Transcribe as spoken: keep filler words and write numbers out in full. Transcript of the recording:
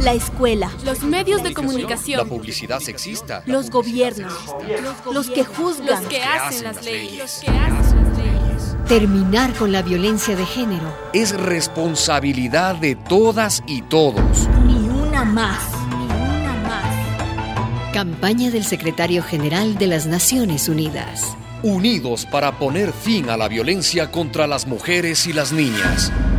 la escuela, los medios de comunicación, la publicidad sexista, los gobiernos, los que juzgan, los que hacen las leyes. Terminar con la violencia de género es responsabilidad de todas y todos. Ni una más, ni una más. Campaña del Secretario General de las Naciones Unidas. Unidos para poner fin a la violencia contra las mujeres y las niñas.